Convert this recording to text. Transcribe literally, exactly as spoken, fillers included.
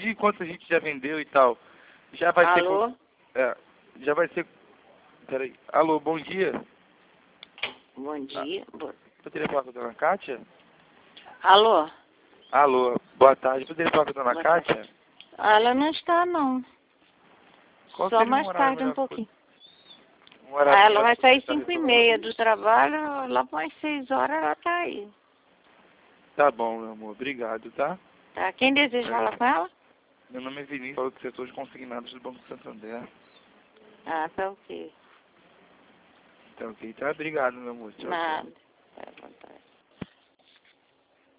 de quanto a gente já vendeu e tal. Já vai Alô? ser... É, já vai ser... Peraí. Alô, bom dia. Bom dia. Bo... Poderia falar com a dona Kátia? Alô? Alô, boa tarde. Poderia falar com a dona Boa Kátia? tarde. Ela não está, não. Qual Só seria um mais horário tarde um melhor pouquinho. pra- Um horário Ah, ela melhor vai pra sair você estar cinco e resolvendo? meia do trabalho, lá para umas seis horas ela tá aí. Tá bom, meu amor. Obrigado, tá? Tá? Quem deseja É. falar com ela? Meu nome é Vinícius, falo do setor de consignados do Banco Santander. Ah, tá ok. Tá ok, tá? Obrigado, meu amor. Tchau, tchau. Nada.